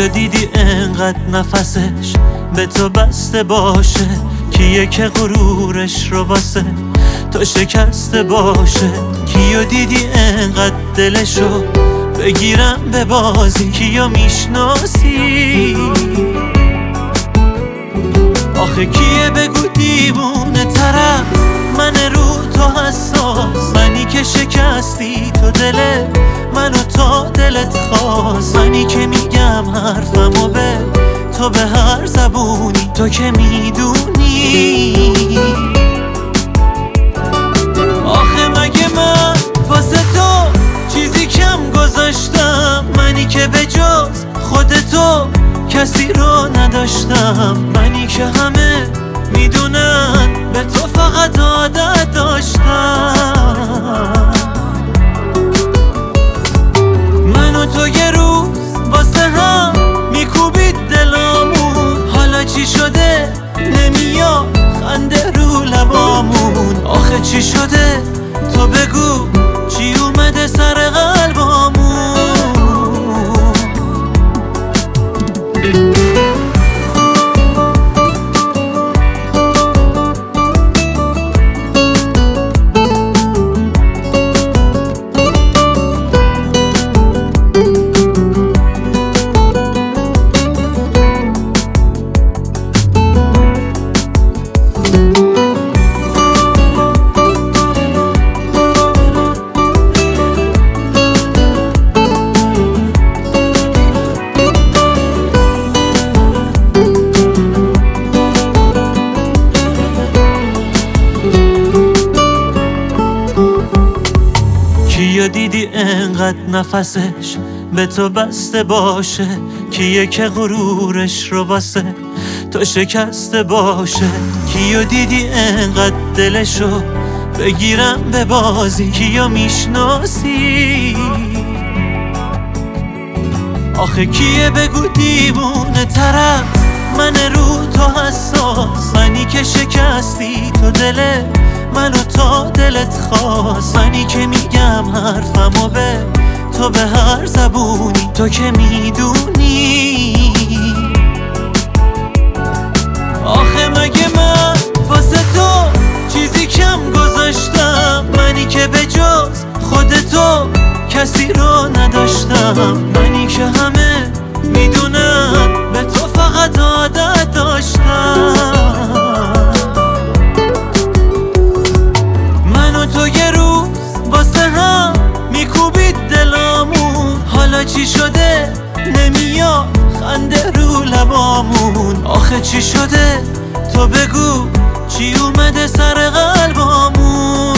کیو دیدی انقدر نفسش به تو بسته باشه؟ کیه که غرورش رو واسه تو شکسته باشه؟ کیو دیدی انقدر دلشو بگیرم به بازی؟ کیو میشناسی؟ آخه کیه بگو دیوونه طرف من رو تو حساس؟ منی که شکستی تو دل منو تا دلت خواست، منی که میگم حرفمو به تو به هر زبونی، تو که میدونی. آخه مگه من واسه تو چیزی کم گذاشتم؟ منی که به جز خودتو کسی رو نداشتم، منی که همه میدونن به تو فقط عادت داشتم. من و تو یه روز واسه هم میکوبید دلامون، حالا چی شده نمیاد خنده رو لبامون؟ آخه چی شده تو بگو، چی اومده سر قلبامون؟ کیو دیدی انقدر نفسش به تو بسته باشه؟ کیه که غرورش رو واسه تو شکسته باشه؟ کیو دیدی انقدر دلشو بگیرم به بازی؟ کیو میشناسی؟ آخه کیه بگو دیوونه طرف من رو تو حساس؟ منی که شکستی تو دل منو تا دلت خواست، منی که میگم حرفمو به تو به هر زبونی، تو که میدونی. آخه مگه من واسه تو چیزی کم گذاشتم؟ منی که به جز خودتو کسی رو نداشتم، منی که همه میدونن به تو فقط عادت داشتم. من و تو یه روز واسه هم میکوبید دلامون، حالا چی شده نمیاد خنده رو لبامون؟ آخه چی شده تو بگو، چی اومده سر قلبامون؟